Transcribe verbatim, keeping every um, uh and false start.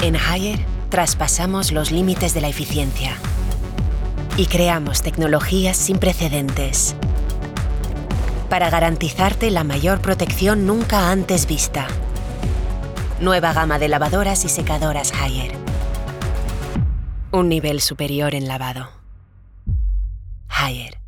En Haier, traspasamos los límites de la eficiencia y creamos tecnologías sin precedentes para garantizarte la mayor protección nunca antes vista. Nueva gama de lavadoras y secadoras Haier. Un nivel superior en lavado. Haier.